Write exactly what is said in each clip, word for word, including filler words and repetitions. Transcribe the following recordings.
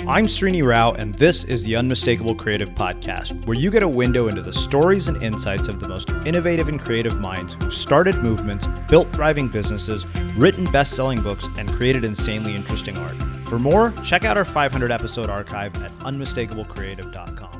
I'm Srini Rao, and this is the Unmistakable Creative Podcast, where you get a window into the stories and insights of the most innovative and creative minds who've started movements, built thriving businesses, written best-selling books, and created insanely interesting art. For more, check out our five hundred episode archive at unmistakable creative dot com.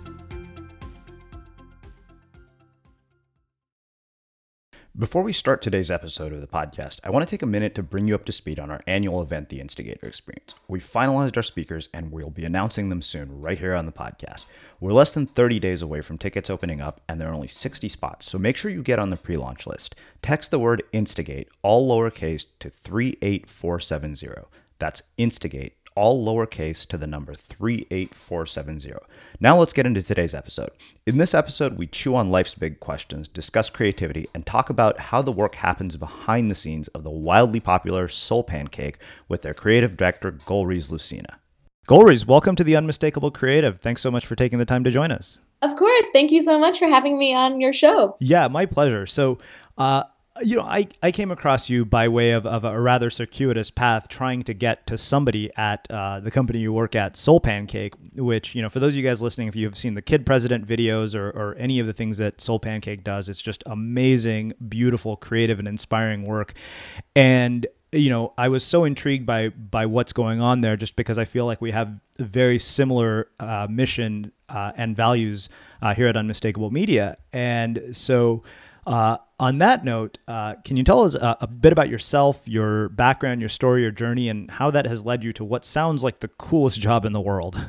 Before we start today's episode of the podcast, I want to take a minute to bring you up to speed on our annual event, The Instigator Experience. We've finalized our speakers and we'll be announcing them soon right here on the podcast. We're less than thirty days away from tickets opening up and there are only sixty spots, so make sure you get on the pre-launch list. Text the word INSTIGATE, all lowercase, to three eight four seven zero. That's INSTIGATE, all lowercase, to the number three eight four seven zero. Now let's get into today's episode. In this episode, we chew on life's big questions, discuss creativity, and talk about how the work happens behind the scenes of the wildly popular Soul Pancake with their creative director, Golriz Lucina. Golriz, welcome to the Unmistakable Creative. Thanks so much for taking the time to join us. Of course. Thank you so much for having me on your show. Yeah, my pleasure. So, uh, You know, I, I came across you by way of, of a rather circuitous path trying to get to somebody at uh, the company you work at, Soul Pancake, which, you know, for those of you guys listening, if you've seen the Kid President videos or, or any of the things that Soul Pancake does, it's just amazing, beautiful, creative, and inspiring work. And, you know, I was so intrigued by by what's going on there just because I feel like we have a very similar uh, mission uh, and values uh, here at Unmistakable Media. And so... Uh, on that note, uh, can you tell us a, a bit about yourself, your background, your story, your journey, and how that has led you to what sounds like the coolest job in the world?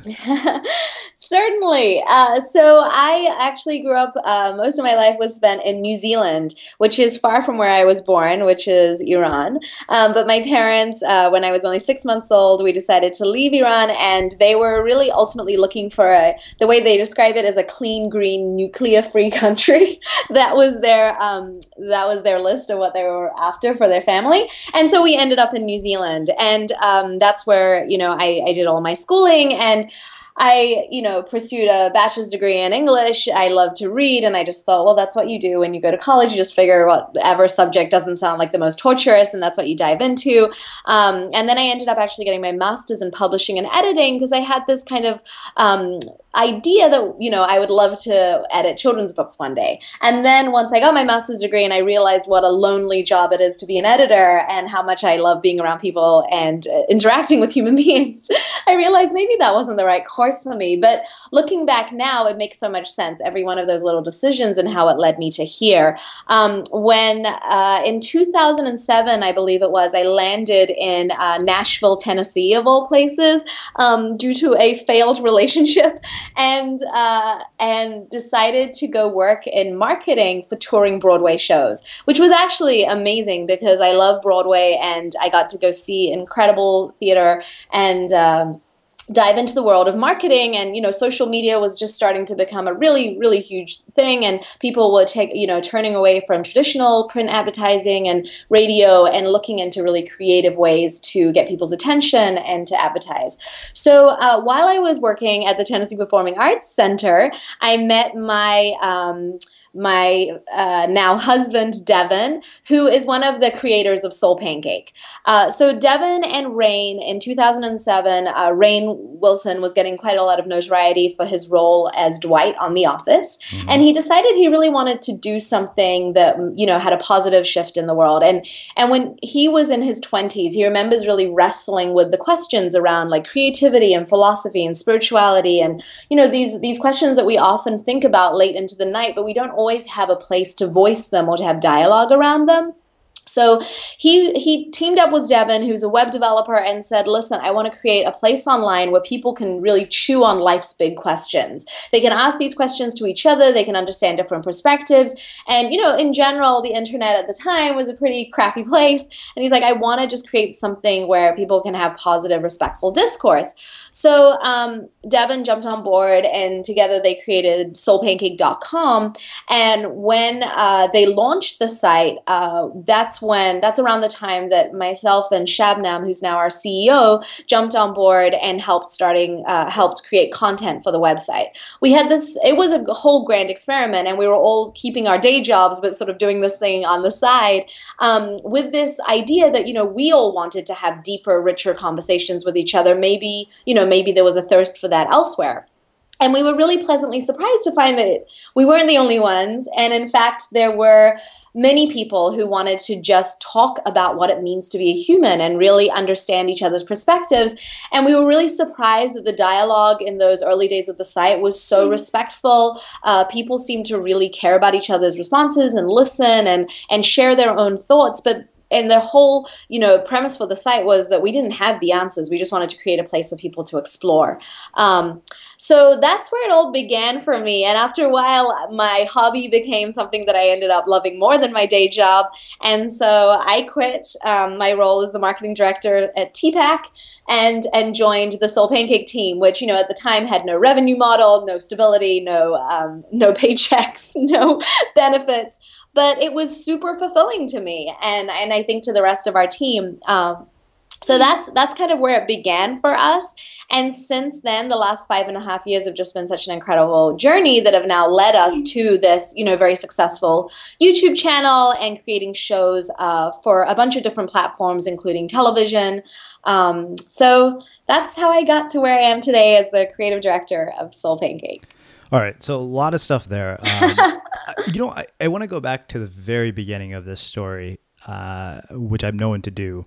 Certainly. Uh, so I actually grew up, uh, most of my life was spent in New Zealand, which is far from where I was born, which is Iran. Um, but my parents, uh, when I was only six months old, we decided to leave Iran, and they were really ultimately looking for a, the way they describe it as a clean, green, nuclear-free country. That was their um, that was their list of what they were after for their family. And so we ended up in New Zealand, and um, that's where, you know, I, I did all my schooling, and I, you know, pursued a bachelor's degree in English. I love to read, and I just thought, well, that's what you do when you go to college. You just figure whatever subject doesn't sound like the most torturous, and that's what you dive into. Um, and then I ended up actually getting my master's in publishing and editing because I had this kind of um, idea that, you know, I would love to edit children's books one day. And then once I got my master's degree and I realized what a lonely job it is to be an editor and how much I love being around people and uh, interacting with human beings, I realized maybe that wasn't the right course for me. But looking back now, it makes so much sense, every one of those little decisions and how it led me to here. Um, when uh, in two thousand seven, I believe it was, I landed in uh, Nashville, Tennessee, of all places, um, due to a failed relationship. And uh, and decided to go work in marketing for touring Broadway shows, which was actually amazing because I love Broadway and I got to go see incredible theater and um, dive into the world of marketing. And, you know, social media was just starting to become a really, really huge thing. And people would take, you know, turning away from traditional print advertising and radio and looking into really creative ways to get people's attention and to advertise. So uh, while I was working at the Tennessee Performing Arts Center, I met my um, my uh, now husband, Devin, who is one of the creators of Soul Pancake. Uh, so Devin and Rain, in two thousand seven, uh, Rainn Wilson was getting quite a lot of notoriety for his role as Dwight on The Office. Mm-hmm. And he decided he really wanted to do something that, you know, had a positive shift in the world. And, and when he was in his twenties, he remembers really wrestling with the questions around like creativity and philosophy and spirituality and, you know, these, these questions that we often think about late into the night, but we don't always have a place to voice them or to have dialogue around them. So he he teamed up with Devin, who's a web developer, and said, listen, I want to create a place online where people can really chew on life's big questions. They can ask these questions to each other. They can understand different perspectives. And, you know, in general, the internet at the time was a pretty crappy place. And he's like, I want to just create something where people can have positive, respectful discourse. So um, Devin jumped on board, and together they created soul pancake dot com. And when uh, they launched the site, uh, that's when, that's around the time that myself and Shabnam, who's now our C E O, jumped on board and helped starting, uh, helped create content for the website. We had this, it was a whole grand experiment, and we were all keeping our day jobs, but sort of doing this thing on the side, um, with this idea that, you know, we all wanted to have deeper, richer conversations with each other. Maybe, you know, maybe there was a thirst for that elsewhere. And we were really pleasantly surprised to find that we weren't the only ones. And in fact, there were many people who wanted to just talk about what it means to be a human and really understand each other's perspectives. And we were really surprised that the dialogue in those early days of the site was so respectful. Uh, people seemed to really care about each other's responses and listen and, and share their own thoughts. But And the whole, you know, premise for the site was that we didn't have the answers. We just wanted to create a place for people to explore. Um, so that's where it all began for me. And after a while, my hobby became something that I ended up loving more than my day job. And so I quit um, my role as the marketing director at T PAC and and joined the SoulPancake team, which, you know, at the time had no revenue model, no stability, no um, no paychecks, no benefits. But it was super fulfilling to me, and and I think to the rest of our team. Um, so that's that's kind of where it began for us. And since then, the last five and a half years have just been such an incredible journey that have now led us to this, you know, very successful YouTube channel and creating shows uh, for a bunch of different platforms, including television. Um, so that's how I got to where I am today as the creative director of SoulPancake. All right, so a lot of stuff there. Um, you know, I, I want to go back to the very beginning of this story, uh, which I'm known to do.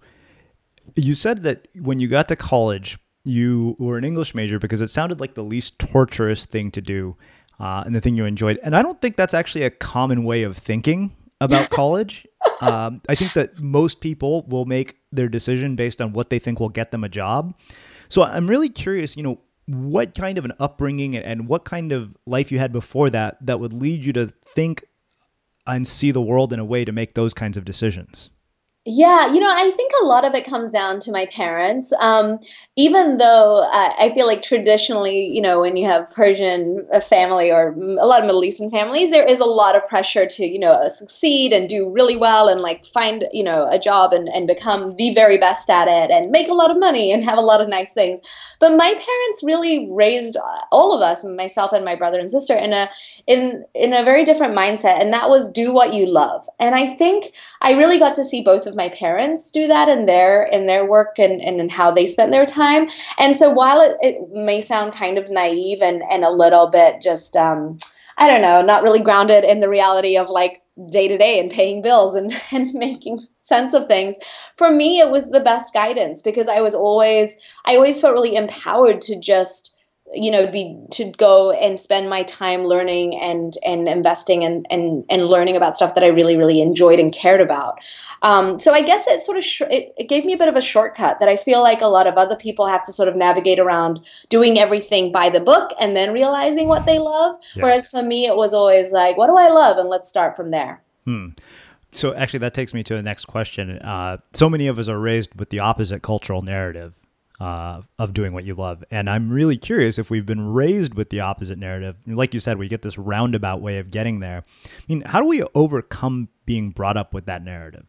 You said that when you got to college, you were an English major because it sounded like the least torturous thing to do uh, and the thing you enjoyed. And I don't think that's actually a common way of thinking about college. um, I think that most people will make their decision based on what they think will get them a job. So I'm really curious, you know, what kind of an upbringing and what kind of life you had before that that would lead you to think and see the world in a way to make those kinds of decisions? Yeah, you know, I think a lot of it comes down to my parents. Um, even though uh, I feel like traditionally, you know, when you have Persian uh, family or a lot of Middle Eastern families, there is a lot of pressure to, you know, succeed and do really well and like find, you know, a job and, and become the very best at it and make a lot of money and have a lot of nice things. But my parents really raised all of us, myself and my brother and sister, in a in in a very different mindset, and that was do what you love. And I think I really got to see both of my parents do that in their in their work and, and in how they spent their time. And so while it, it may sound kind of naive and, and a little bit just, um, I don't know, not really grounded in the reality of like day to day and paying bills and, and making sense of things, for me, it was the best guidance because I was always, I always felt really empowered to just you know, be to go and spend my time learning and and investing and and and learning about stuff that I really really enjoyed and cared about. Um, so I guess it sort of sh- it, it gave me a bit of a shortcut that I feel like a lot of other people have to sort of navigate around doing everything by the book and then realizing what they love. Yeah. Whereas for me, it was always like, what do I love? And let's start from there. Hmm. So actually, that takes me to the next question. Uh, so many of us are raised with the opposite cultural narrative uh, of doing what you love. And I'm really curious if we've been raised with the opposite narrative. Like you said, we get this roundabout way of getting there. I mean, how do we overcome being brought up with that narrative?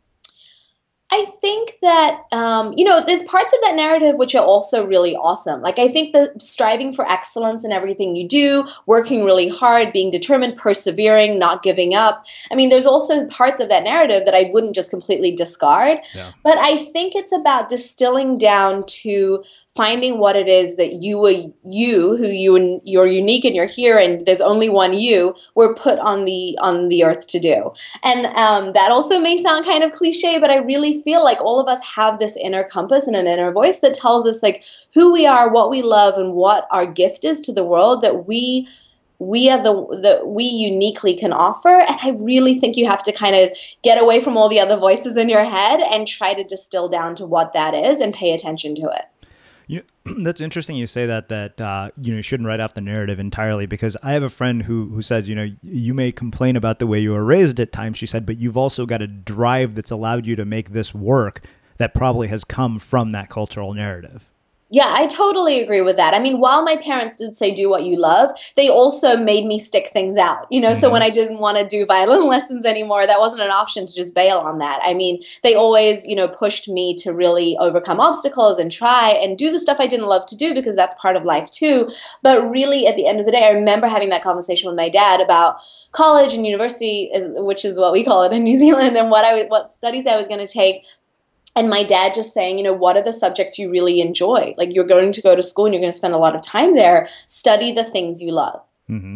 I think that, um, you know, there's parts of that narrative which are also really awesome. Like, I think the striving for excellence in everything you do, working really hard, being determined, persevering, not giving up. I mean, there's also parts of that narrative that I wouldn't just completely discard. Yeah. But I think it's about distilling down to finding what it is that you, you who you you're unique and you're here, and there's only one you, were put on the on the earth to do. And um, that also may sound kind of cliche, but I really feel like all of us have this inner compass and an inner voice that tells us like who we are, what we love, and what our gift is to the world that we we are the the we uniquely can offer. And I really think you have to kind of get away from all the other voices in your head and try to distill down to what that is and pay attention to it. You know, that's interesting you say that, that uh, you know, you shouldn't write off the narrative entirely, because I have a friend who who said, you know, you may complain about the way you were raised at times, she said, but you've also got a drive that's allowed you to make this work that probably has come from that cultural narrative. Yeah, I totally agree with that. I mean, while my parents did say do what you love, they also made me stick things out. You know, so when Mm-hmm. I didn't want to do violin lessons anymore, that wasn't an option to just bail on that. I mean, they always, you know, pushed me to really overcome obstacles and try and do the stuff I didn't love to do because that's part of life too. But really, at the end of the day, I remember having that conversation with my dad about college and university, which is what we call it in New Zealand, and what I what studies I was going to take. And my dad just saying, you know, what are the subjects you really enjoy? Like you're going to go to school and you're going to spend a lot of time there. Study the things you love. Mm-hmm.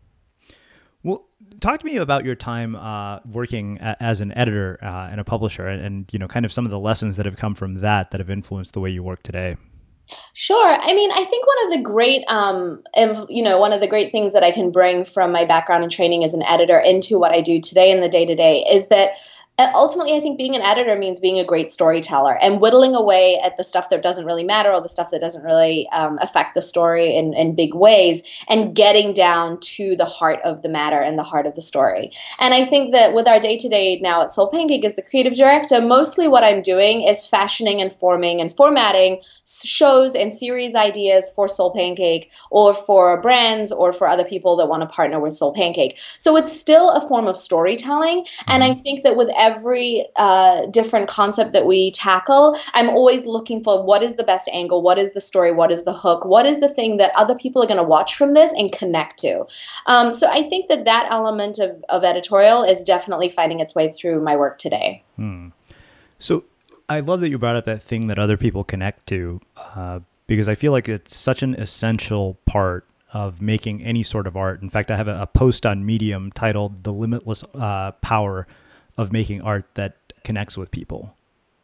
Well, talk to me about your time uh, working a- as an editor uh, and a publisher, and, and you know, kind of some of the lessons that have come from that that have influenced the way you work today. Sure. I mean, I think one of the great, um, you know, one of the great things that I can bring from my background and training as an editor into what I do today in the day to day is that uh, ultimately, I think being an editor means being a great storyteller and whittling away at the stuff that doesn't really matter or the stuff that doesn't really um, affect the story in, in big ways and getting down to the heart of the matter and the heart of the story. And I think that with our day to day now at Soul Pancake as the creative director, mostly what I'm doing is fashioning and forming and formatting shows and series ideas for Soul Pancake or for brands or for other people that want to partner with Soul Pancake. So it's still a form of storytelling. And I think that with every uh, different concept that we tackle, I'm always looking for what is the best angle, what is the story, what is the hook, what is the thing that other people are going to watch from this and connect to. Um, so I think that that element of, of editorial is definitely finding its way through my work today. Hmm. So I love that you brought up that thing that other people connect to, uh, because I feel like it's such an essential part of making any sort of art. In fact, I have a, a post on Medium titled "The Limitless uh, Power of Making Art That Connects with People."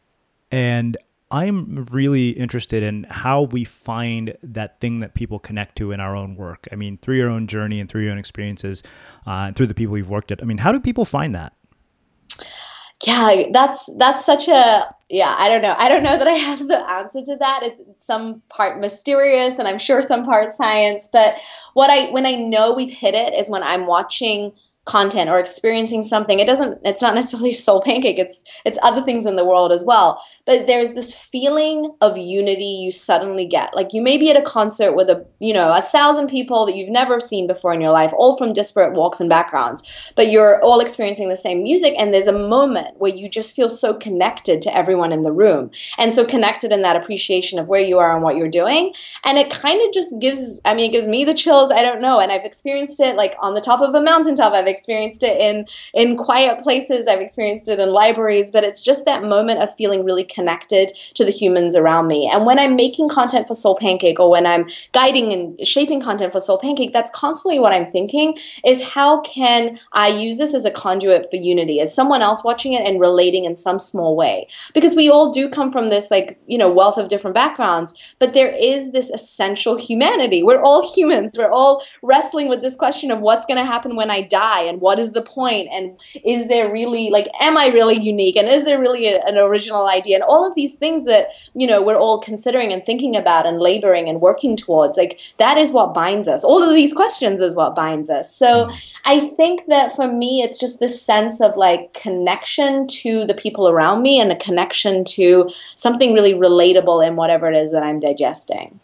And I'm really interested in how we find that thing that people connect to in our own work. I mean, through your own journey and through your own experiences, uh, and through the people you've worked at. I mean, how do people find that? Yeah, that's that's such a yeah, I don't know. I don't know that I have the answer to that. It's some part mysterious and I'm sure some part science, but what I when I know we've hit it is when I'm watching content or experiencing something. It doesn't it's not necessarily Soul Pancake. It's it's other things in the world as well. But there's this feeling of unity you suddenly get. Like you may be at a concert with a, you know, a thousand people that you've never seen before in your life, all from disparate walks and backgrounds, but you're all experiencing the same music. And there's a moment where you just feel so connected to everyone in the room and so connected in that appreciation of where you are and what you're doing. And it kind of just gives, I mean, it gives me the chills. I don't know. And I've experienced it like on the top of a mountaintop. I've experienced it in, in quiet places. I've experienced it in libraries, but it's just that moment of feeling really connected to the humans around me. And when I'm making content for Soul Pancake or when I'm guiding and shaping content for Soul Pancake, that's constantly what I'm thinking is how can I use this as a conduit for unity, as someone else watching it and relating in some small way? Because we all do come from this like, you know, wealth of different backgrounds, but there is this essential humanity. We're all humans. We're all wrestling with this question of what's going to happen when I die and what is the point and is there really like, am I really unique and is there really a, an original idea and all of these things that, you know, we're all considering and thinking about and laboring and working towards, like that is what binds us. All of these questions is what binds us. So I think that for me, it's just this sense of like connection to the people around me and a connection to something really relatable in whatever it is that I'm digesting.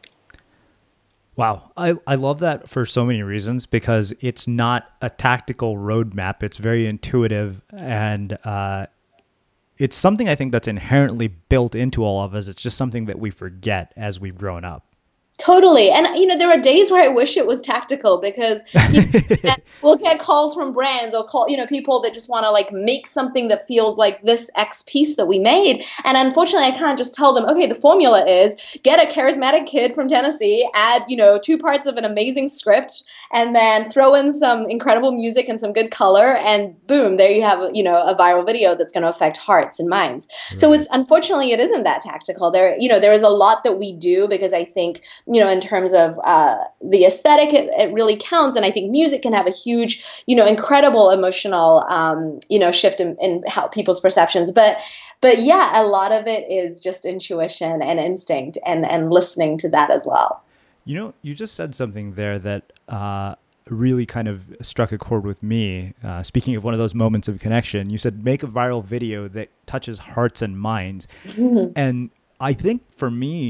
Wow. I, I love that for so many reasons because it's not a tactical roadmap. It's very intuitive and uh, it's something I think that's inherently built into all of us. It's just something that we forget as we've grown up. Totally. And, you know, there are days where I wish it was tactical because we'll get calls from brands or call, you know, people that just want to like make something that feels like this X piece that we made. And unfortunately, I can't just tell them, okay, the formula is get a charismatic kid from Tennessee, add, you know, two parts of an amazing script, and then throw in some incredible music and some good color. And boom, there you have, you know, a viral video that's going to affect hearts and minds. Right. So it's unfortunately, it isn't that tactical. There, you know, there is a lot that we do because I think, you know, in terms of uh, the aesthetic, it, it really counts. And I think music can have a huge, you know, incredible emotional, um, you know, shift in, in how people's perceptions. But, but yeah, a lot of it is just intuition and instinct and, and listening to that as well. You know, you just said something there that uh, really kind of struck a chord with me. Uh, speaking of one of those moments of connection, you said, make a viral video that touches hearts and minds. And I think for me,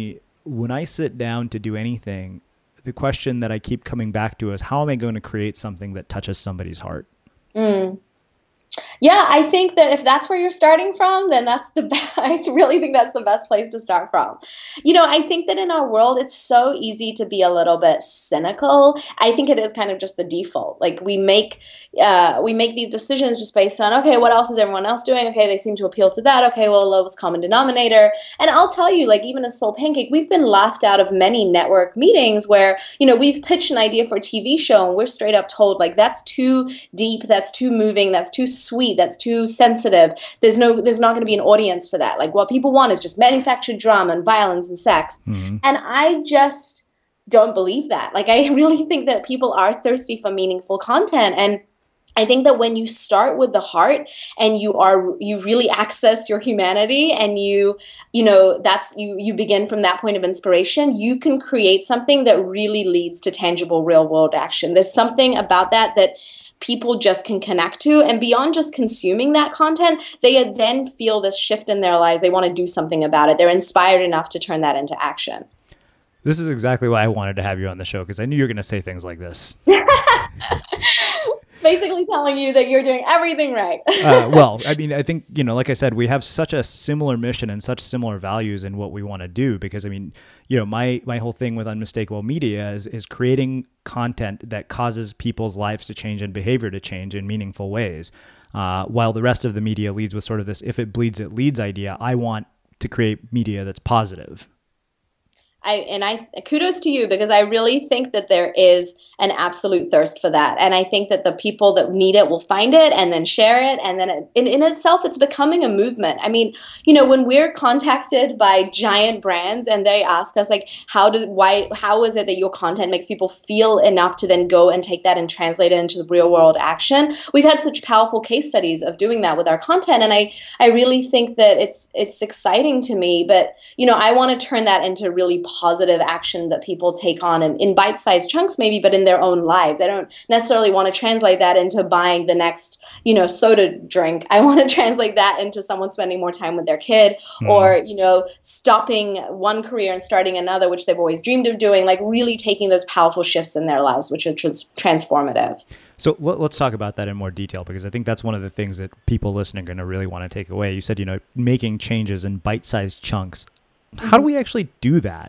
when I sit down to do anything, the question that I keep coming back to is, how am I going to create something that touches somebody's heart? Mm. Yeah, I think that if that's where you're starting from, then that's the best. I really think that's the best place to start from. You know, I think that in our world, it's so easy to be a little bit cynical. I think it is kind of just the default. Like we make uh, we make these decisions just based on, okay, what else is everyone else doing? Okay, they seem to appeal to that. Okay, well, lowest common denominator. And I'll tell you, like even as Soul Pancake, we've been laughed out of many network meetings where, you know, we've pitched an idea for a T V show and we're straight up told like that's too deep, that's too moving, that's too sweet, that's too sensitive. There's no, there's not going to be an audience for that. Like what people want is just manufactured drama and violence and sex. Mm-hmm. And I just don't believe that. Like I really think that people are thirsty for meaningful content. And I think that when you start with the heart and you are, you really access your humanity and you, you know, that's, you, you begin from that point of inspiration, you can create something that really leads to tangible real world action. There's something about that that people just can connect to, and beyond just consuming that content, they then feel this shift in their lives. They want to do something about it. They're inspired enough to turn that into action. This is exactly why I wanted to have you on the show, because I knew you were going to say things like this. Basically telling you that you're doing everything right. uh, well, I mean, I think, you know, like I said, we have such a similar mission and such similar values in what we want to do, because, I mean, you know, my, my whole thing with Unmistakable Media is, is creating content that causes people's lives to change and behavior to change in meaningful ways. Uh, while the rest of the media leads with sort of this, if it bleeds, it leads idea, I want to create media that's positive. I, and I kudos to you, because I really think that there is an absolute thirst for that. And I think that the people that need it will find it and then share it. And then it, in, in itself, it's becoming a movement. I mean, you know, when we're contacted by giant brands and they ask us like, how does, why, how is it that your content makes people feel enough to then go and take that and translate it into the real world action? We've had such powerful case studies of doing that with our content. And I, I really think that it's, it's exciting to me, but, you know, I want to turn that into really positive action that people take on in, in bite-sized chunks maybe, but in their own lives. I don't necessarily want to translate that into buying the next, you know, soda drink. I want to translate that into someone spending more time with their kid mm. or, you know, stopping one career and starting another, which they've always dreamed of doing, like really taking those powerful shifts in their lives, which are just transformative. So let's talk about that in more detail, because I think that's one of the things that people listening are going to really want to take away. You said, you know, making changes in bite-sized chunks. How do we actually do that?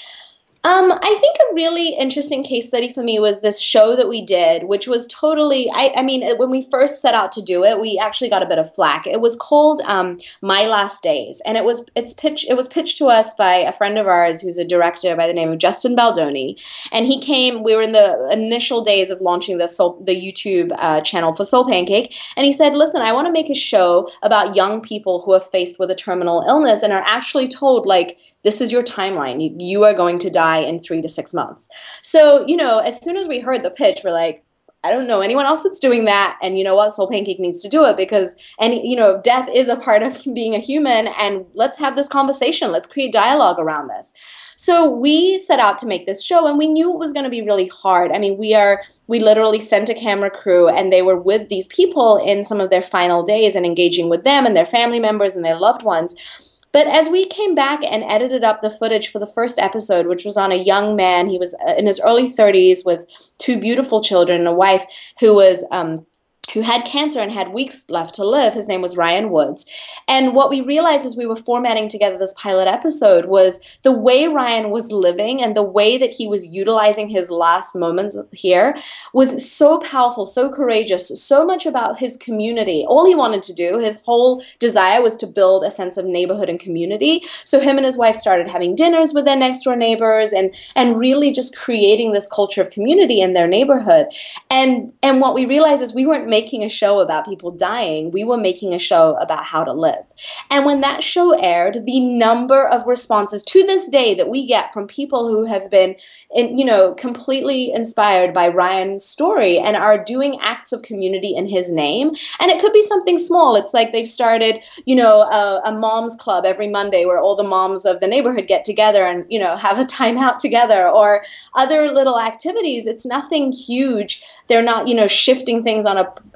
Um, I think a really interesting case study for me was this show that we did, which was totally, I, I mean, when we first set out to do it, we actually got a bit of flack. It was called um, My Last Days, and it was it's pitched, it was pitched to us by a friend of ours who's a director by the name of Justin Baldoni, and he came, we were in the initial days of launching the Soul, the YouTube uh, channel for Soul Pancake, and he said, listen, I want to make a show about young people who are faced with a terminal illness and are actually told, like, this is your timeline. You, you are going to die in three to six months. So, you know, as soon as we heard the pitch, we're like, I don't know anyone else that's doing that. And you know what? Soul Pancake needs to do it because, and you know, death is a part of being a human. And let's have this conversation. Let's create dialogue around this. So we set out to make this show, and we knew it was going to be really hard. I mean, we are, we literally sent a camera crew, and they were with these people in some of their final days and engaging with them and their family members and their loved ones. But as we came back and edited up the footage for the first episode, which was on a young man, he was in his early thirties with two beautiful children and a wife who was um, who had cancer and had weeks left to live. His name was Ryan Woods. And what we realized as we were formatting together this pilot episode was the way Ryan was living and the way that he was utilizing his last moments here was so powerful, so courageous, so much about his community. All he wanted to do, his whole desire was to build a sense of neighborhood and community. So him and his wife started having dinners with their next door neighbors and, and really just creating this culture of community in their neighborhood. And, and what we realized is we weren't making making a show about people dying. We were making a show about how to live. And when that show aired, the number of responses to this day that we get from people who have been, in, you know, completely inspired by Ryan's story and are doing acts of community in his name. And it could be something small. It's like they've started, you know, a, a mom's club every Monday where all the moms of the neighborhood get together and, you know, have a time out together, or other little activities. It's nothing huge. They're not, you know, shifting things on a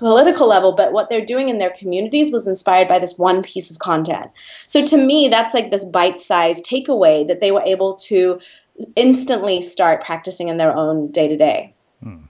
political level, but what they're doing in their communities was inspired by this one piece of content. So to me, that's like this bite-sized takeaway that they were able to instantly start practicing in their own day-to-day. Hmm.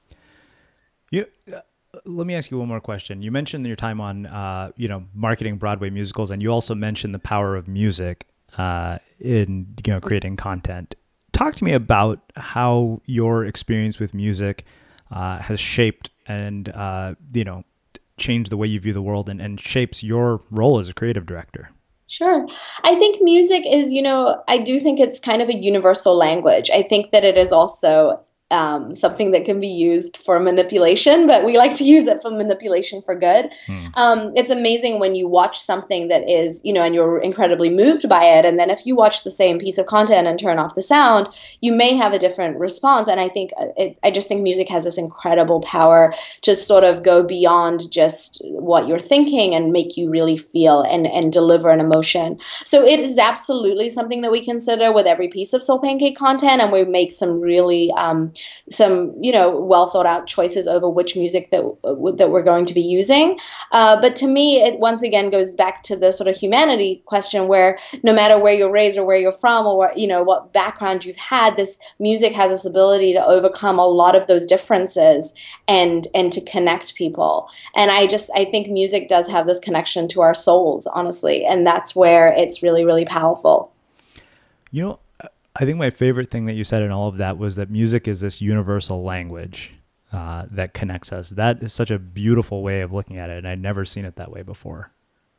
You, uh, let me ask you one more question. You mentioned your time on, uh, you know, marketing Broadway musicals, and you also mentioned the power of music uh, in, you know, creating content. Talk to me about how your experience with music uh, has shaped and, uh, you know, changed the way you view the world and, and shapes your role as a creative director. Sure. I think music is, you know, I do think it's kind of a universal language. I think that it is also um, something that can be used for manipulation, but we like to use it for manipulation for good. Hmm. Um, it's amazing when you watch something that is, you know, and you're incredibly moved by it. And then if you watch the same piece of content and turn off the sound, you may have a different response. And I think it, I just think music has this incredible power to sort of go beyond just what you're thinking and make you really feel and, and deliver an emotion. So it is absolutely something that we consider with every piece of Soul Pancake content. And we make some really, um, some, you know, well thought out choices over which music that that we're going to be using. Uh, but to me, it once again goes back to the sort of humanity question where no matter where you're raised or where you're from or what, you know, what background you've had, this music has this ability to overcome a lot of those differences and and to connect people. And I just, I think music does have this connection to our souls, honestly. And that's where it's really, really powerful. You know, I think my favorite thing that you said in all of that was that music is this universal language uh, that connects us. That is such a beautiful way of looking at it, and I'd never seen it that way before.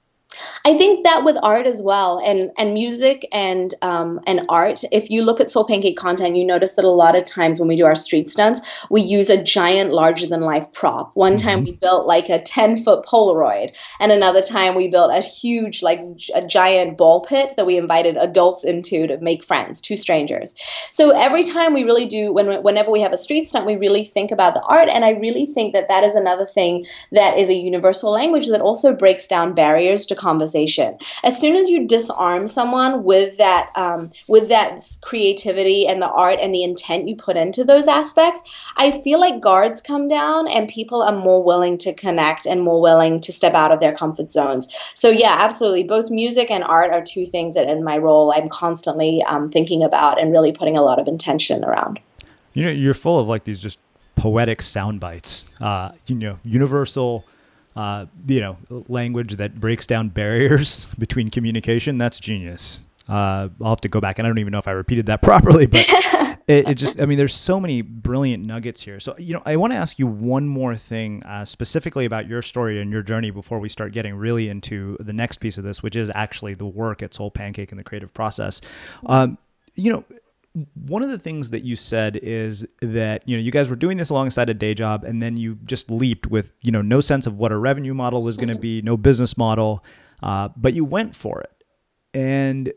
I think that with art as well, and and music and um, and art, if you look at Soul Pancake content, you notice that a lot of times when we do our street stunts, we use a giant larger-than-life prop. One mm-hmm. time we built like a ten-foot Polaroid, and another time we built a huge, like a giant ball pit that we invited adults into to make friends, two strangers. So every time we really do, when whenever we have a street stunt, we really think about the art, and I really think that that is another thing that is a universal language that also breaks down barriers to conversation. As soon as you disarm someone with that um, with that creativity and the art and the intent you put into those aspects, I feel like guards come down and people are more willing to connect and more willing to step out of their comfort zones. So yeah, absolutely. Both music and art are two things that in my role I'm constantly um, thinking about and really putting a lot of intention around. You know, you're full of like these just poetic sound bites, uh, you know, universal Uh, you know, language that breaks down barriers between communication. That's genius. Uh, I'll have to go back, and I don't even know if I repeated that properly, but it, it just, I mean, there's so many brilliant nuggets here. So, you know, I want to ask you one more thing uh, specifically about your story and your journey before we start getting really into the next piece of this, which is actually the work at Soul Pancake and the creative process. Um, you know, one of the things that you said is that, you know, you guys were doing this alongside a day job, and then you just leaped with, you know, no sense of what a revenue model was going to be, no business model, uh, but you went for it. And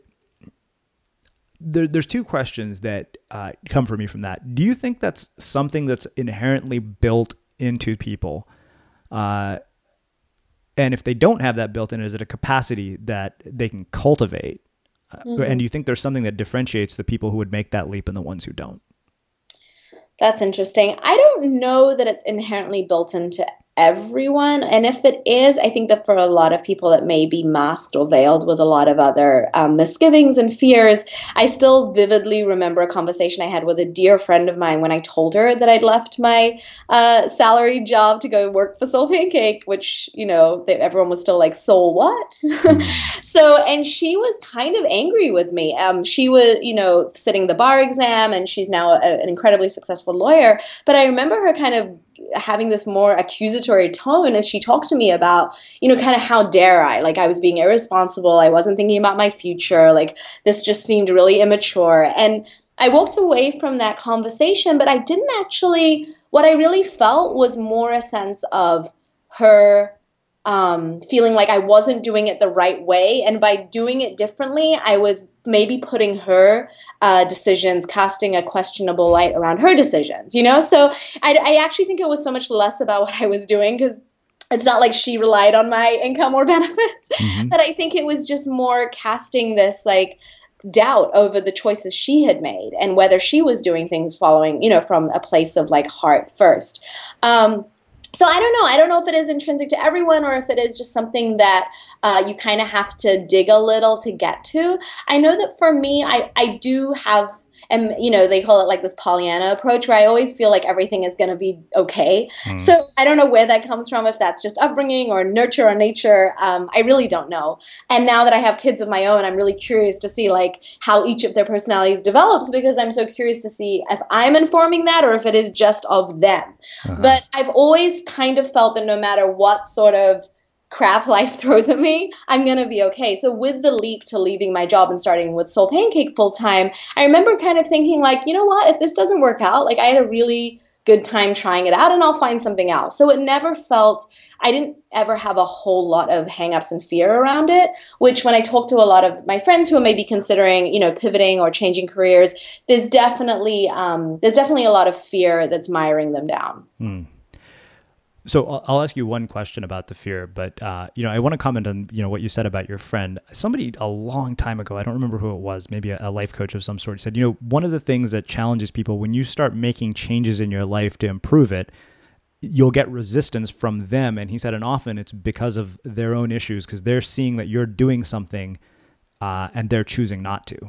there, there's two questions that uh, come for me from that. Do you think that's something that's inherently built into people? Uh, and if they don't have that built in, is it a capacity that they can cultivate? Mm-hmm. And do you think there's something that differentiates the people who would make that leap and the ones who don't? That's interesting. I don't know that it's inherently built into everyone. And if it is, I think that for a lot of people that may be masked or veiled with a lot of other um, misgivings and fears. I still vividly remember a conversation I had with a dear friend of mine when I told her that I'd left my uh, salary job to go work for Soul Pancake, which, you know, they, everyone was still like, Soul what? So, and she was kind of angry with me. Um, she was, you know, sitting the bar exam, and she's now a, an incredibly successful lawyer. But I remember her kind of having this more accusatory tone as she talked to me about, you know, kind of how dare I, like I was being irresponsible. I wasn't thinking about my future. Like this just seemed really immature. And I walked away from that conversation, but I didn't actually, what I really felt was more a sense of her um, feeling like I wasn't doing it the right way. And by doing it differently, I was maybe putting her uh, decisions, casting a questionable light around her decisions, you know? So I, I actually think it was so much less about what I was doing, because it's not like she relied on my income or benefits, mm-hmm. but I think it was just more casting this like doubt over the choices she had made and whether she was doing things following, you know, from a place of like heart first. Um, So I don't know. I don't know if it is intrinsic to everyone or if it is just something that uh, you kind of have to dig a little to get to. I know that for me, I, I do have, and you know, they call it like this Pollyanna approach where I always feel like everything is going to be okay. Mm. So I don't know where that comes from, if that's just upbringing or nurture or nature. Um, I really don't know. And now that I have kids of my own, I'm really curious to see like how each of their personalities develops, because I'm so curious to see if I'm informing that or if it is just of them. Uh-huh. But I've always kind of felt that no matter what sort of crap life throws at me, I'm going to be okay. So with the leap to leaving my job and starting with Soul Pancake full time, I remember kind of thinking like, you know what, if this doesn't work out, like I had a really good time trying it out and I'll find something else. So it never felt, I didn't ever have a whole lot of hangups and fear around it, which when I talk to a lot of my friends who are maybe considering, you know, pivoting or changing careers, there's definitely, um, there's definitely a lot of fear that's miring them down. Mm. So I'll ask you one question about the fear, but uh, you know, I want to comment on you know what you said about your friend. Somebody a long time ago, I don't remember who it was, maybe a, a life coach of some sort, said, you know, one of the things that challenges people when you start making changes in your life to improve it, you'll get resistance from them. And he said, and often it's because of their own issues, because they're seeing that you're doing something uh, and they're choosing not to.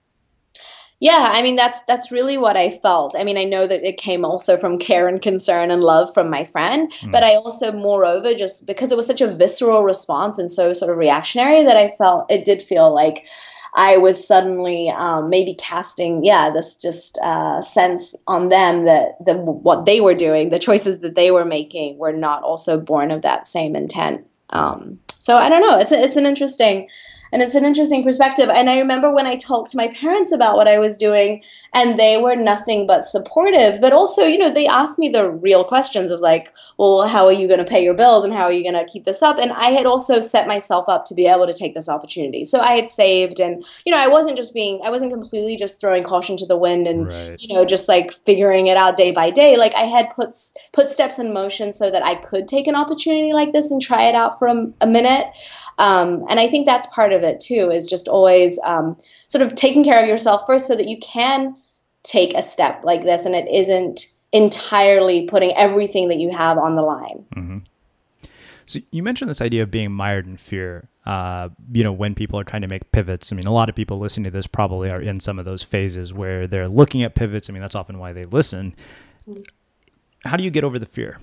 Yeah, I mean, that's that's really what I felt. I mean, I know that it came also from care and concern and love from my friend, mm. but I also, moreover, just because it was such a visceral response and so sort of reactionary, that I felt, it did feel like I was suddenly um, maybe casting, yeah, this just uh, sense on them that the, what they were doing, the choices that they were making were not also born of that same intent. Um, so I don't know, it's a, it's an interesting... And it's an interesting perspective. And I remember when I talked to my parents about what I was doing, and they were nothing but supportive. But also, you know, they asked me the real questions of like, well, how are you going to pay your bills and how are you going to keep this up? And I had also set myself up to be able to take this opportunity. So I had saved, and, you know, I wasn't just being, I wasn't completely just throwing caution to the wind and, right. you know, just like figuring it out day by day. Like I had put, put steps in motion so that I could take an opportunity like this and try it out for a, a minute. Um, and I think that's part of it too, is just always um, sort of taking care of yourself first so that you can take a step like this and it isn't entirely putting everything that you have on the line. Mm-hmm. So you mentioned this idea of being mired in fear, uh, you know, when people are trying to make pivots. I mean, a lot of people listening to this probably are in some of those phases where they're looking at pivots. I mean, that's often why they listen. How do you get over the fear?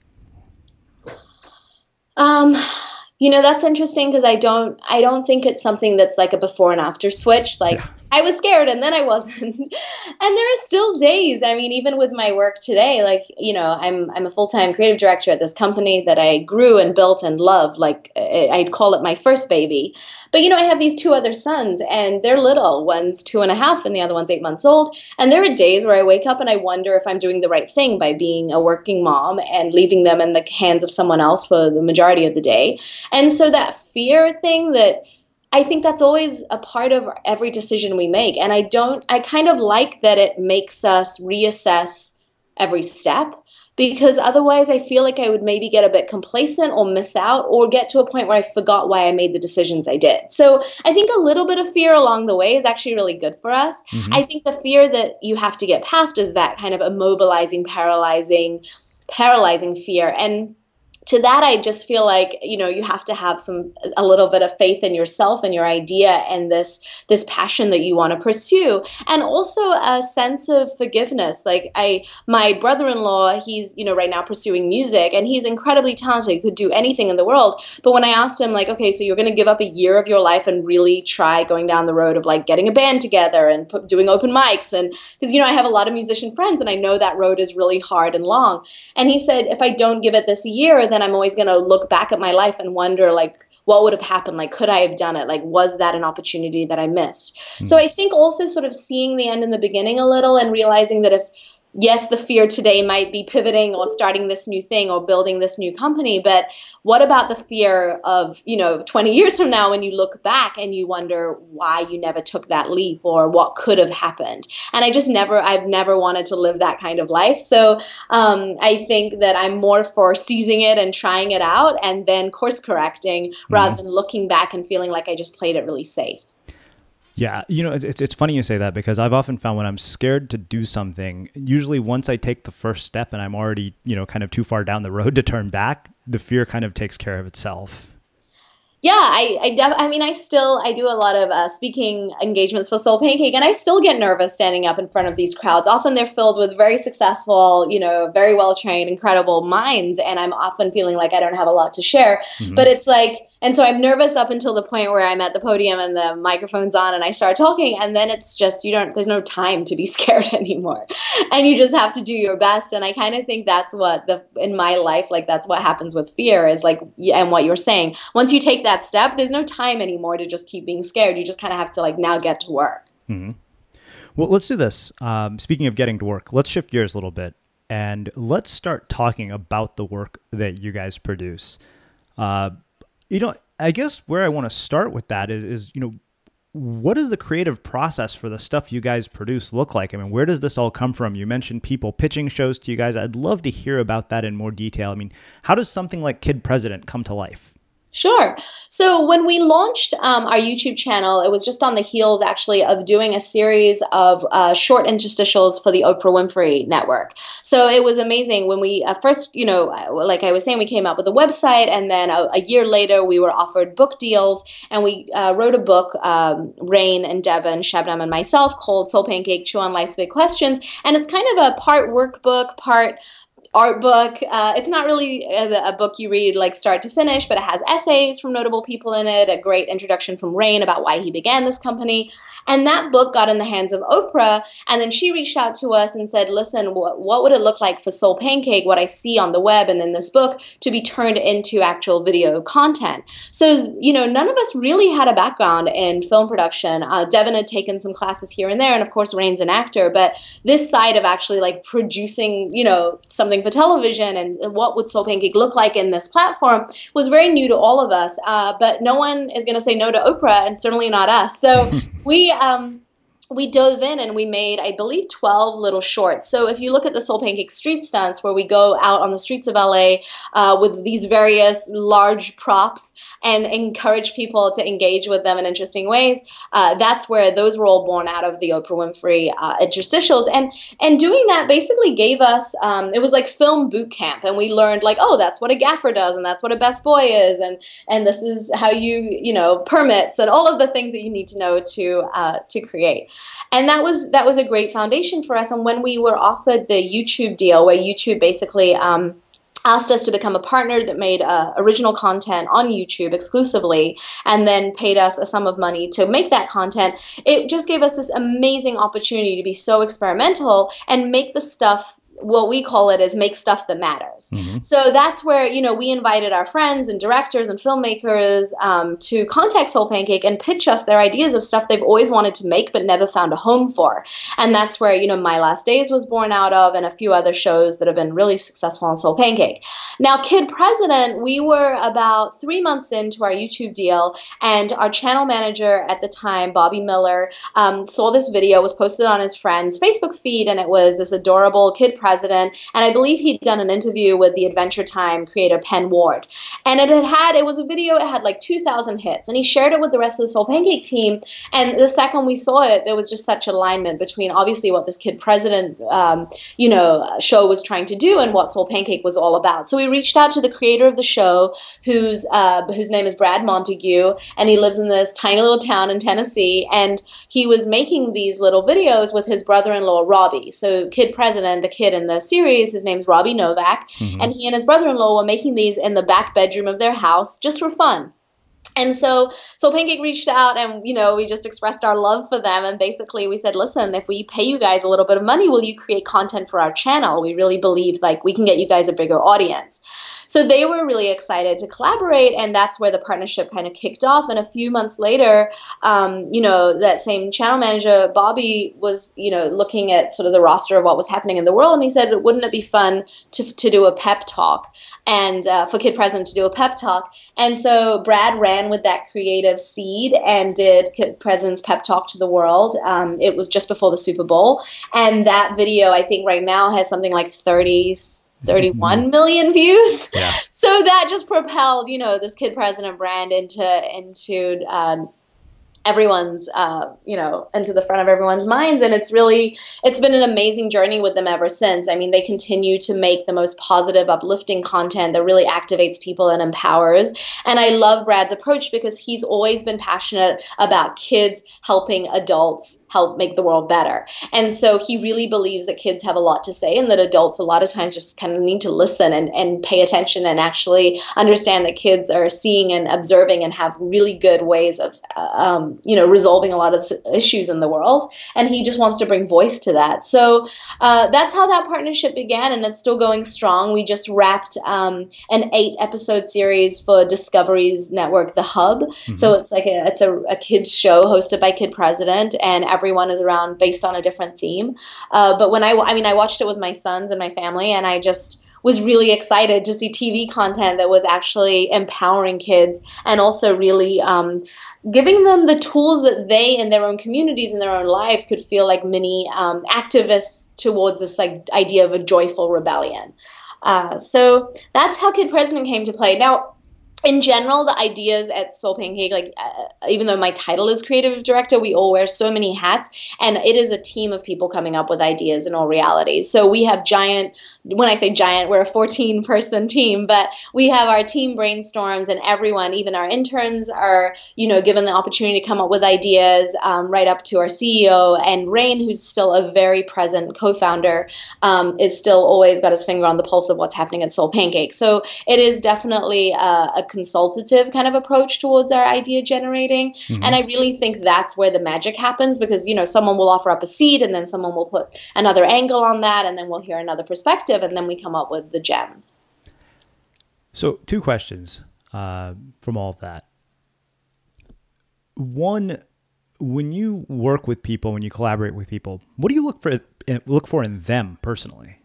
Um, You know, that's interesting because I don't I don't think it's something that's like a before and after switch. Like yeah. I was scared and then I wasn't. And there are still days. I mean, even with my work today, like, you know, I'm I'm a full-time creative director at this company that I grew and built and love. Like I'd call it my first baby. But, you know, I have these two other sons and they're little. One's two and a half and the other one's eight months old. And there are days where I wake up and I wonder if I'm doing the right thing by being a working mom and leaving them in the hands of someone else for the majority of the day. And so that fear thing, that I think that's always a part of every decision we make. And I don't, I kind of like that it makes us reassess every step, because otherwise I feel like I would maybe get a bit complacent or miss out or get to a point where I forgot why I made the decisions I did. So I think a little bit of fear along the way is actually really good for us. Mm-hmm. I think the fear that you have to get past is that kind of immobilizing, paralyzing, paralyzing fear. And to that, I just feel like, you know, you have to have some, a little bit of faith in yourself and your idea and this, this passion that you want to pursue. And also a sense of forgiveness. Like I, my brother-in-law, he's, you know, right now pursuing music and he's incredibly talented. He could do anything in the world. But when I asked him like, okay, so you're going to give up a year of your life and really try going down the road of like getting a band together and p- doing open mics. And because, you know, I have a lot of musician friends and I know that road is really hard and long. And he said, if I don't give it this year, then I'm always going to look back at my life and wonder, like, what would have happened? Like, could I have done it? Like, was that an opportunity that I missed? Mm. So I think also sort of seeing the end in the beginning a little and realizing that if, yes, the fear today might be pivoting or starting this new thing or building this new company, but what about the fear of, you know, twenty years from now when you look back and you wonder why you never took that leap or what could have happened? And I just never, I've never wanted to live that kind of life. So um, I think that I'm more for seizing it and trying it out and then course correcting mm-hmm. rather than looking back and feeling like I just played it really safe. Yeah, you know, it's, it's it's funny you say that because I've often found when I'm scared to do something, usually once I take the first step and I'm already, you know, kind of too far down the road to turn back, the fear kind of takes care of itself. Yeah, I I, def- I mean, I still I do a lot of uh, speaking engagements for Soul Pancake, and I still get nervous standing up in front of these crowds. Often they're filled with very successful, you know, very well trained, incredible minds, and I'm often feeling like I don't have a lot to share. Mm-hmm. But it's like, and so I'm nervous up until the point where I'm at the podium and the microphone's on and I start talking, and then it's just you don't. There's no time to be scared anymore, and you just have to do your best. And I kind of think that's what the in my life, like that's what happens with fear is like, and what you're saying. Once you take that step, there's no time anymore to just keep being scared. You just kind of have to like now get to work. Mm-hmm. Well, let's do this. Um, speaking of getting to work, let's shift gears a little bit and let's start talking about the work that you guys produce. Uh, you know, I guess where I want to start with that is, is, you know, what does the creative process for the stuff you guys produce look like? I mean, where does this all come from? You mentioned people pitching shows to you guys. I'd love to hear about that in more detail. I mean, how does something like Kid President come to life? Sure. So when we launched um, our YouTube channel, it was just on the heels actually of doing a series of uh, short interstitials for the Oprah Winfrey Network. So it was amazing when we uh, first, you know, like I was saying, we came out with a website, and then a, a year later we were offered book deals, and we uh, wrote a book, um, Rain and Devin, Shabnam and myself, called Soul Pancake, Chew on Life's Big Questions. And it's kind of a part workbook, part art book. Uh, it's not really a, a book you read like start to finish, but it has essays from notable people in it, a great introduction from Rain about why he began this company. And that book got in the hands of Oprah, and then she reached out to us and said, listen, what, what would it look like for Soul Pancake, what I see on the web and in this book, to be turned into actual video content? So, you know, none of us really had a background in film production. Uh, Devin had taken some classes here and there, and of course, Rain's an actor, but this side of actually like producing, you know, something for television and what would Soul Pancake look like in this platform was very new to all of us. Uh, but no one is going to say no to Oprah, and certainly not us. So we um, we dove in and we made, I believe, twelve little shorts. So if you look at the Soul Pancake street stunts, where we go out on the streets of L A uh, with these various large props and encourage people to engage with them in interesting ways, uh, that's where those were all born out of the Oprah Winfrey uh, interstitials. And and doing that basically gave us, um, it was like film boot camp. And we learned like, oh, that's what a gaffer does, and that's what a best boy is, and and this is how you, you know, permits, and all of the things that you need to know to uh, to create. And that was that was a great foundation for us. And when we were offered the YouTube deal, where YouTube basically um, asked us to become a partner that made uh, original content on YouTube exclusively, and then paid us a sum of money to make that content, it just gave us this amazing opportunity to be so experimental and make the stuff. What we call it is make stuff that matters. Mm-hmm. So that's where, you know, we invited our friends and directors and filmmakers um, to contact Soul Pancake and pitch us their ideas of stuff they've always wanted to make but never found a home for. And that's where, you know, My Last Days was born out of, and a few other shows that have been really successful on Soul Pancake. Now, Kid President, we were about three months into our YouTube deal, and our channel manager at the time, Bobby Miller, um, saw this video, was posted on his friend's Facebook feed, and it was this adorable kid president. President, and I believe he'd done an interview with the Adventure Time creator Penn Ward. And it had had, it was a video, it had like two thousand hits, and he shared it with the rest of the Soul Pancake team. And the second we saw it, there was just such alignment between obviously what this Kid President, um, you know, show was trying to do and what Soul Pancake was all about. So we reached out to the creator of the show, whose uh, whose name is Brad Montague, and he lives in this tiny little town in Tennessee, and he was making these little videos with his brother-in-law, Robbie. So Kid President, the kid in the series, his name's Robbie Novak, mm-hmm. and he and his brother-in-law were making these in the back bedroom of their house just for fun. And so Soul Pancake reached out, and, you know, we just expressed our love for them. And basically we said, listen, if we pay you guys a little bit of money, will you create content for our channel? We really believe like we can get you guys a bigger audience. So they were really excited to collaborate, and that's where the partnership kind of kicked off. And a few months later, um, you know, that same channel manager, Bobby, was, you know, looking at sort of the roster of what was happening in the world, and he said, wouldn't it be fun to, to do a pep talk, and uh, for Kid President to do a pep talk? And so Brad ran with that creative seed and did Kid President's pep talk to the world. Um, it was just before the Super Bowl, and that video, I think right now, has something like thirty thirty-one million views. Yeah. So that just propelled, you know, this Kid President brand into into uh, everyone's, uh, you know, into the front of everyone's minds. And it's really, it's been an amazing journey with them ever since. I mean, they continue to make the most positive, uplifting content that really activates people and empowers. And I love Brad's approach because he's always been passionate about kids helping adults help make the world better. And so he really believes that kids have a lot to say and that adults a lot of times just kind of need to listen and, and pay attention and actually understand that kids are seeing and observing and have really good ways of, uh, um, you know, resolving a lot of issues in the world. And he just wants to bring voice to that. So uh, that's how that partnership began, and it's still going strong. We just wrapped um, an eight episode series for Discovery's network, The Hub. Mm-hmm. So it's like a, it's a, a kids show hosted by Kid President, and everyone is around based on a different theme. Uh, but when I, I mean, I watched it with my sons and my family, and I just was really excited to see T V content that was actually empowering kids and also really um, giving them the tools that they in their own communities and their own lives could feel like mini um, activists towards this like idea of a joyful rebellion. Uh, so that's how Kid President came to play. Now, in general, the ideas at SoulPancake, like uh, even though my title is creative director, we all wear so many hats, and it is a team of people coming up with ideas in all reality. So we have giant, when I say giant, we're a fourteen person team, but we have our team brainstorms, and everyone, even our interns, are, you know, given the opportunity to come up with ideas, um, right up to our C E O, and Rain, who's still a very present co-founder, um, is still always got his finger on the pulse of what's happening at SoulPancake. So it is definitely uh, a consultative kind of approach towards our idea generating. Mm-hmm. And I really think that's where the magic happens, because, you know, someone will offer up a seed and then someone will put another angle on that, and then we'll hear another perspective, and then we come up with the gems. So two questions uh, from all of that. One, when you work with people, when you collaborate with people, what do you look for look for in them personally?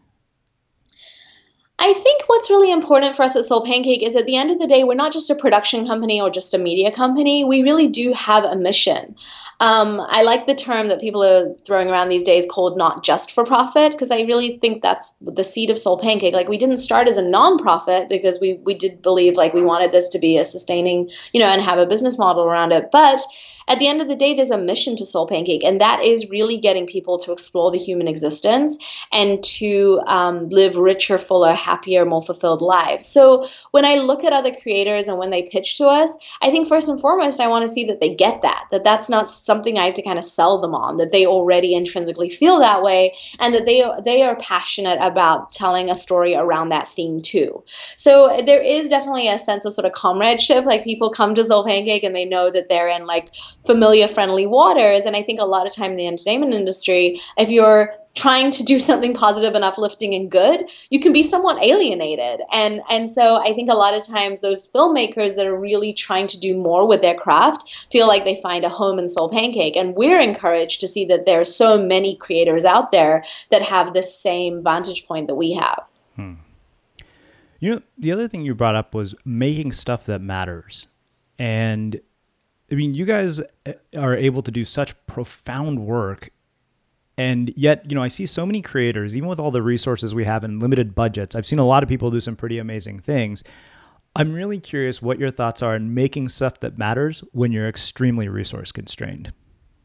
I think what's really important for us at SoulPancake is at the end of the day, we're not just a production company or just a media company. We really do have a mission. Um, I like the term that people are throwing around these days called not just for profit, because I really think that's the seed of SoulPancake. Like, we didn't start as a nonprofit because we, we did believe like we wanted this to be a sustaining, you know, and have a business model around it. But at the end of the day, there's a mission to SoulPancake, and that is really getting people to explore the human existence and to um, live richer, fuller, happier, more fulfilled lives. So when I look at other creators and when they pitch to us, I think first and foremost, I want to see that they get that, that that's not something I have to kind of sell them on, that they already intrinsically feel that way, and that they, they are passionate about telling a story around that theme too. So there is definitely a sense of sort of comradeship, like people come to SoulPancake and they know that they're in like familiar, friendly waters. And I think a lot of time in the entertainment industry, if you're trying to do something positive and uplifting and good, you can be somewhat alienated. And and so I think a lot of times those filmmakers that are really trying to do more with their craft feel like they find a home in SoulPancake. And we're encouraged to see that there are so many creators out there that have the same vantage point that we have. Hmm. You know, the other thing you brought up was making stuff that matters. And I mean, you guys are able to do such profound work, and yet, you know, I see so many creators, even with all the resources we have and limited budgets. I've seen a lot of people do some pretty amazing things. I'm really curious what your thoughts are on making stuff that matters when you're extremely resource constrained.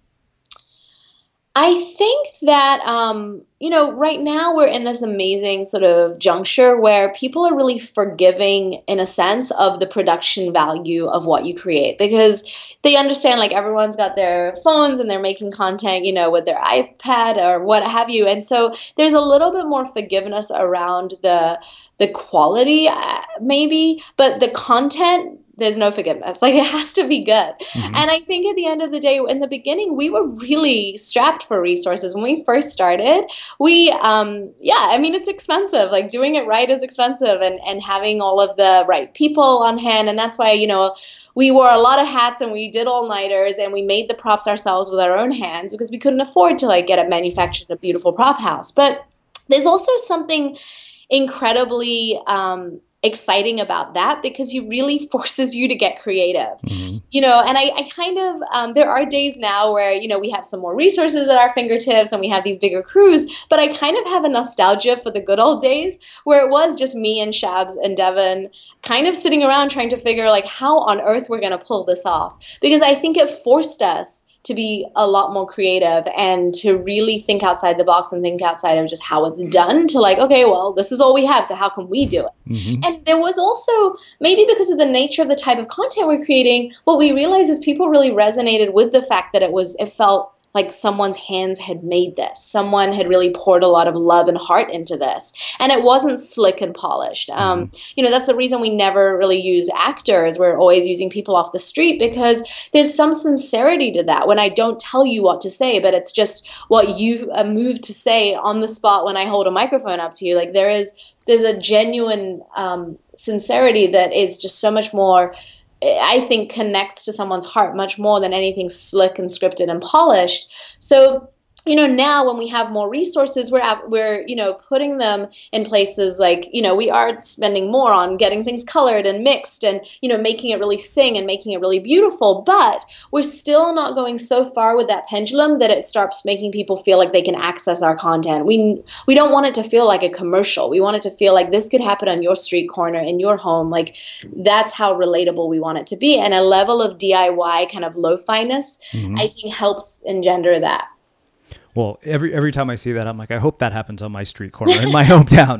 I think that, um, you know, right now we're in this amazing sort of juncture where people are really forgiving, in a sense, of the production value of what you create, because they understand like everyone's got their phones and they're making content, you know, with their iPad or what have you. And so there's a little bit more forgiveness around the the quality, uh, maybe, but the content, there's no forgiveness. Like, it has to be good. Mm-hmm. And I think at the end of the day, in the beginning, we were really strapped for resources. When we first started, we, um, yeah, I mean, it's expensive. Like, doing it right is expensive, and, and having all of the right people on hand. And that's why, you know, we wore a lot of hats and we did all-nighters and we made the props ourselves with our own hands because we couldn't afford to, like, get it manufactured in a beautiful prop house. But there's also something incredibly um, exciting about that because he really forces you to get creative, Mm-hmm. you know, and I, I kind of, um, there are days now where, you know, we have some more resources at our fingertips and we have these bigger crews, but I kind of have a nostalgia for the good old days where it was just me and Shabs and Devin kind of sitting around trying to figure like how on earth we're going to pull this off. Because I think it forced us to be a lot more creative and to really think outside the box and think outside of just how it's done to like, okay, well, this is all we have, so how can we do it? Mm-hmm. And there was also, maybe because of the nature of the type of content we're creating, what we realized is people really resonated with the fact that it was, it felt like someone's hands had made this. Someone had really poured a lot of love and heart into this. And it wasn't slick and polished. Um, Mm-hmm. you know, that's the reason we never really use actors. We're always using people off the street because there's some sincerity to that when I don't tell you what to say, but it's just what you've uh, moved to say on the spot when I hold a microphone up to you. Like there is, there's a genuine um, sincerity that is just so much more, I think, connects to someone's heart much more than anything slick and scripted and polished. So, you know, now when we have more resources, we're at, we're, you know, putting them in places like, you know, we are spending more on getting things colored and mixed and, you know, making it really sing and making it really beautiful. But we're still not going so far with that pendulum that it starts making people feel like they can access our content. We we don't want it to feel like a commercial. We want it to feel like this could happen on your street corner in your home. Like that's how relatable we want it to be. And a level of D I Y kind of lo-fi-ness, Mm-hmm. I think helps engender that. Well, every every time I see that, I'm like, I hope that happens on my street corner in my hometown.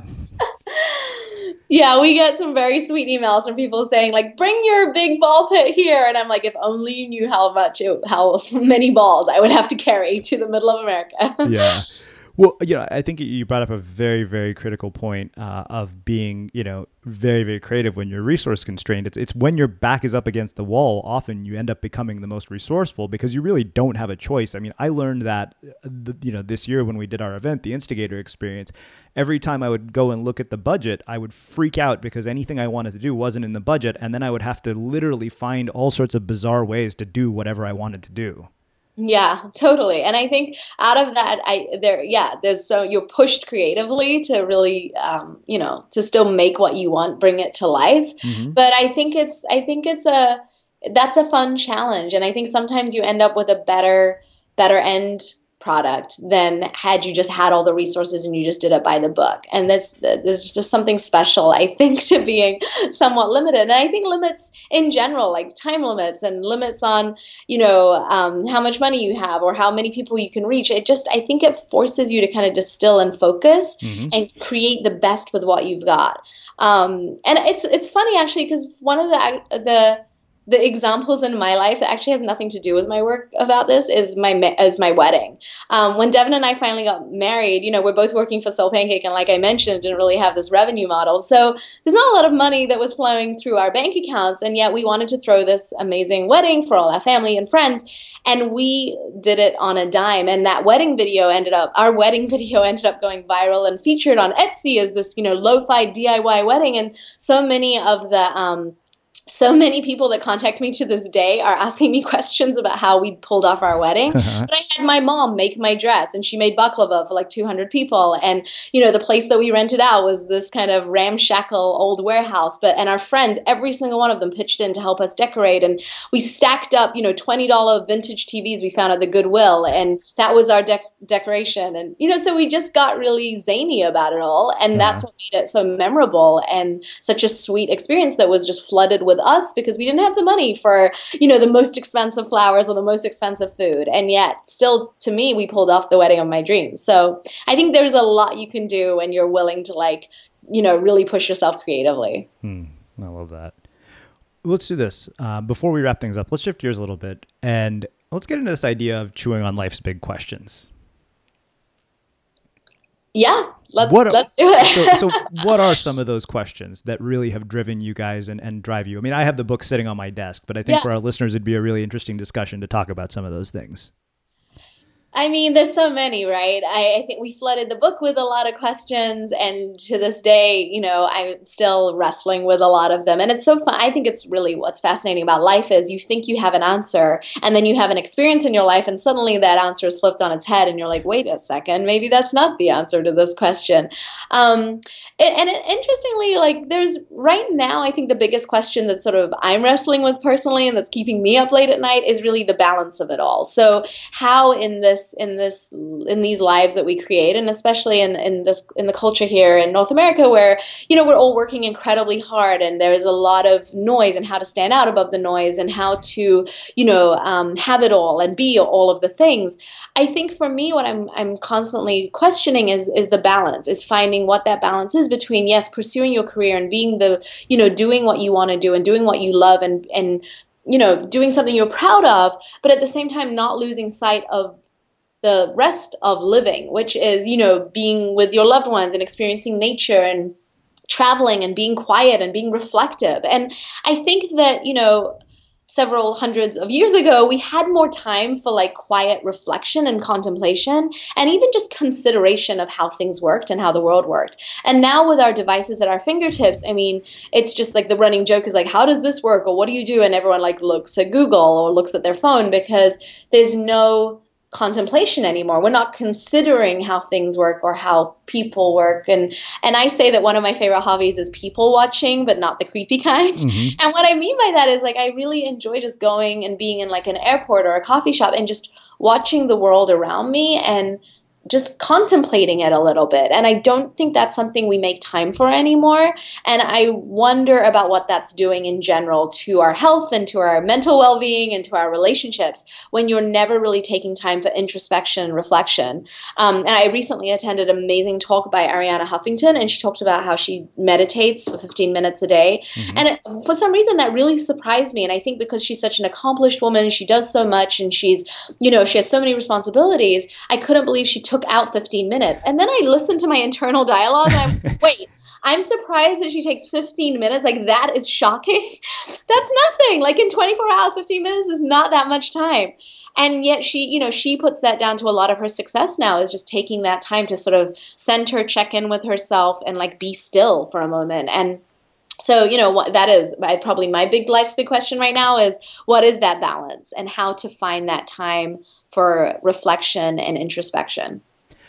Yeah, we get some very sweet emails from people saying like, bring your big ball pit here. And I'm like, if only you knew how much, it, how many balls I would have to carry to the middle of America. Yeah. Well, you know, I think you brought up a very, very critical point uh, of being, you know, very, very creative when you're resource constrained. It's it's when your back is up against the wall, often you end up becoming the most resourceful because you really don't have a choice. I mean, I learned that, you know, this year when we did our event, the Instigator Experience, every time I would go and look at the budget, I would freak out because anything I wanted to do wasn't in the budget. And then I would have to literally find all sorts of bizarre ways to do whatever I wanted to do. Yeah, totally. And I think out of that, I there, yeah, there's so you're pushed creatively to really, um, you know, to still make what you want, bring it to life. Mm-hmm. But I think it's, I think it's a, that's a fun challenge. And I think sometimes you end up with a better, better end product than had you just had all the resources and you just did it by the book. And this, there's just something special, I think, to being somewhat limited. And I think limits in general, like time limits and limits on, you know, um, how much money you have or how many people you can reach. It just, I think it forces you to kind of distill and focus Mm-hmm. and create the best with what you've got. Um, and it's, it's funny actually, because one of the, the, the examples in my life that actually has nothing to do with my work about this is my is my wedding. Um, when Devin and I finally got married, you know, we're both working for Soul Pancake, and like I mentioned, didn't really have this revenue model. So there's not a lot of money that was flowing through our bank accounts, and yet we wanted to throw this amazing wedding for all our family and friends, and we did it on a dime. And that wedding video ended up, our wedding video ended up going viral and featured on Etsy as this, you know, lo-fi D I Y wedding, and so many of the um, So many people that contact me to this day are asking me questions about how we pulled off our wedding. But I had my mom make my dress, and she made baklava for like two hundred people. And, you know, the place that we rented out was this kind of ramshackle old warehouse. But, and our friends, every single one of them pitched in to help us decorate. And we stacked up, you know, twenty dollar vintage T Vs we found at the Goodwill. And that was our dec- decoration. And, you know, so we just got really zany about it all. And that's what made it so memorable and such a sweet experience that was just flooded with us because we didn't have the money for, you know, the most expensive flowers or the most expensive food. And yet still, to me, we pulled off the wedding of my dreams. So I think there's a lot you can do when you're willing to, like, you know, really push yourself creatively. Hmm, I love that. Let's do this. Uh, before we wrap things up, let's shift gears a little bit and let's get into this idea of chewing on life's big questions. Yeah, let's what, let's do it. so, so what are some of those questions that really have driven you guys and, and drive you? I mean, I have the book sitting on my desk, but I think Yeah. for our listeners, it'd be a really interesting discussion to talk about some of those things. I mean, there's so many, right? I, I think we flooded the book with a lot of questions, and to this day, you know, I'm still wrestling with a lot of them. And it's so fun. I think it's really what's fascinating about life is you think you have an answer, and then you have an experience in your life, and suddenly that answer is flipped on its head, and you're like, wait a second, maybe that's not the answer to this question. Um, and, and it, interestingly, like there's right now, I think the biggest question that sort of I'm wrestling with personally, and that's keeping me up late at night, is really the balance of it all. So how in this in this in these lives that we create, and especially in in this in the culture here in North America, where you know we're all working incredibly hard, and there's a lot of noise, and how to stand out above the noise, and how to you know um, have it all and be all of the things. I think for me, what I'm I'm constantly questioning is is the balance, is finding what that balance is between, yes, pursuing your career and being the you know doing what you want to do and doing what you love, and and you know doing something you're proud of, but at the same time not losing sight of the rest of living, which is, you know, being with your loved ones and experiencing nature and traveling and being quiet and being reflective. And I think that, you know, several hundreds of years ago, we had more time for like quiet reflection and contemplation and even just consideration of how things worked and how the world worked. And now with our devices at our fingertips, I mean, it's just like the running joke is like, how does this work? Or what do you do? And everyone like looks at Google or looks at their phone because there's no contemplation anymore. We're not considering how things work or how people work. And and I say that one of my favorite hobbies is people watching, but not the creepy kind. Mm-hmm. And what I mean by that is like I really enjoy just going and being in like an airport or a coffee shop and just watching the world around me and just contemplating it a little bit. And I don't think that's something we make time for anymore. And I wonder about what that's doing in general to our health and to our mental well-being and to our relationships when you're never really taking time for introspection and reflection. Um, and I recently attended an amazing talk by Arianna Huffington, and she talked about how she meditates for fifteen minutes a day. Mm-hmm. And it, for some reason, that really surprised me. And I think because she's such an accomplished woman and she does so much and she's, you know, she has so many responsibilities, I couldn't believe she took out fifteen minutes. And then I listened to my internal dialogue and I'm, wait, I'm surprised that she takes fifteen minutes. Like, that is shocking. That's nothing. Like, in twenty-four hours, fifteen minutes is not that much time. And yet she, you know, she puts that down to a lot of her success now, is just taking that time to sort of center, check in with herself and like be still for a moment. And so, you know, what that is probably my big life's big question right now is what is that balance and how to find that time for reflection and introspection.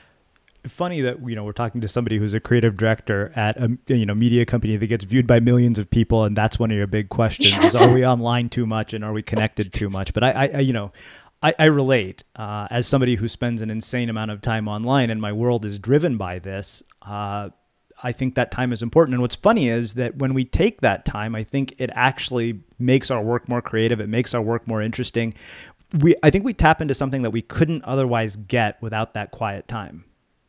Funny that, you know, we're talking to somebody who's a creative director at a, you know, media company that gets viewed by millions of people. And that's one of your big questions is, are we online too much and are we connected too much? But I, I you know, I, I relate uh, as somebody who spends an insane amount of time online and my world is driven by this. Uh, I think that time is important. And what's funny is that when we take that time, I think it actually makes our work more creative. It makes our work more interesting. We, I think we tap into something that we couldn't otherwise get without that quiet time.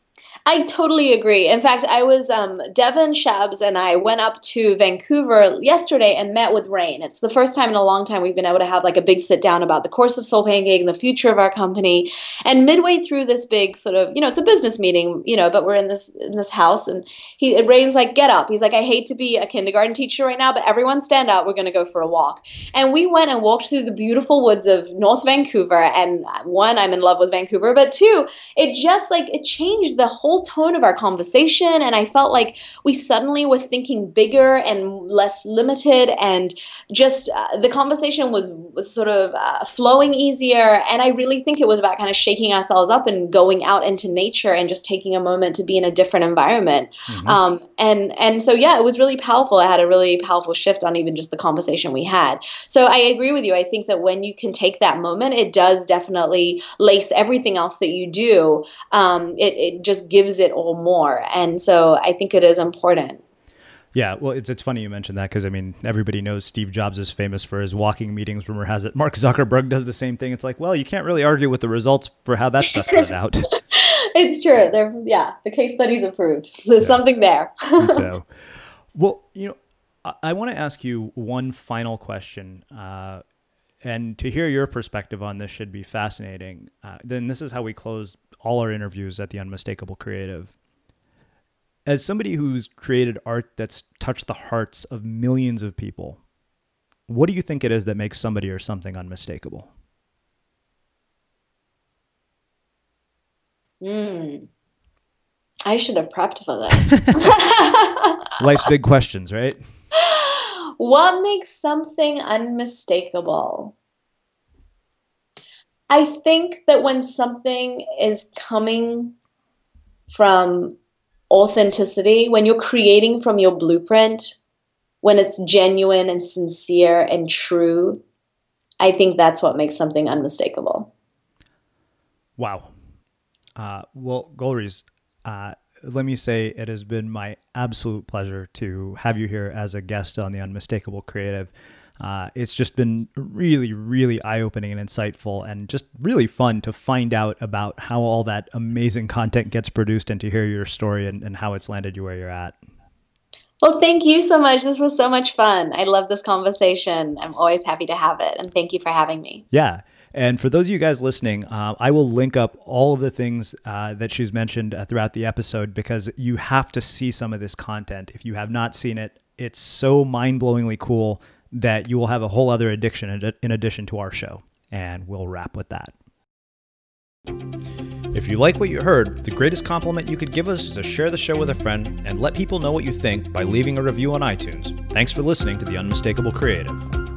I totally agree. In fact, I was, um, Devin Shabs and I went up to Vancouver yesterday and met with Rain. It's the first time in a long time we've been able to have like a big sit down about the course of Soul Pancake and the future of our company. And midway through this big sort of, you know, it's a business meeting, you know, but we're in this in this house and he Rain's like, get up. He's like, I hate to be a kindergarten teacher right now, but everyone stand up. We're going to go for a walk. And we went and walked through the beautiful woods of North Vancouver. And one, I'm in love with Vancouver, but two, it just like, it changed the whole tone of our conversation. And I felt like we suddenly were thinking bigger and less limited, and just uh, the conversation was, was sort of uh, flowing easier. And I really think it was about kind of shaking ourselves up and going out into nature and just taking a moment to be in a different environment. Mm-hmm. Um, and, and so, yeah, it was really powerful. It had a really powerful shift on even just the conversation we had. So I agree with you. I think that when you can take that moment, it does definitely lace everything else that you do. Um, it, it just gives it all more. And so I think it is important. Yeah, well, it's it's funny you mentioned that because, I mean, everybody knows Steve Jobs is famous for his walking meetings. Rumor has it Mark Zuckerberg does the same thing. It's like, well, you can't really argue with the results for how that stuff turned out. It's true. They're, yeah, the case study's approved. There's yeah. something there. So, well, you know, I, I want to ask you one final question. Uh, and to hear your perspective on this should be fascinating. Uh, then this is how we close all our interviews at The Unmistakable Creative. As somebody who's created art that's touched the hearts of millions of people, what do you think it is that makes somebody or something unmistakable? Mm. I should have prepped for this. Life's big questions, right? What makes something unmistakable? I think that when something is coming from authenticity, when you're creating from your blueprint, when it's genuine and sincere and true, I think that's what makes something unmistakable. Wow. Uh, well, Gulriz, uh, let me say it has been my absolute pleasure to have you here as a guest on the Unmistakable Creative. Uh, it's just been really, really eye-opening and insightful, and just really fun to find out about how all that amazing content gets produced and to hear your story and, and how it's landed you where you're at. Well, thank you so much. This was so much fun. I love this conversation. I'm always happy to have it. And thank you for having me. Yeah. And for those of you guys listening, uh, I will link up all of the things uh, that she's mentioned uh, throughout the episode, because you have to see some of this content. If you have not seen it, it's so mind-blowingly cool that you will have a whole other addiction in, in addition to our show. And we'll wrap with that. If you like what you heard, the greatest compliment you could give us is to share the show with a friend and let people know what you think by leaving a review on iTunes. Thanks for listening to The Unmistakable Creative.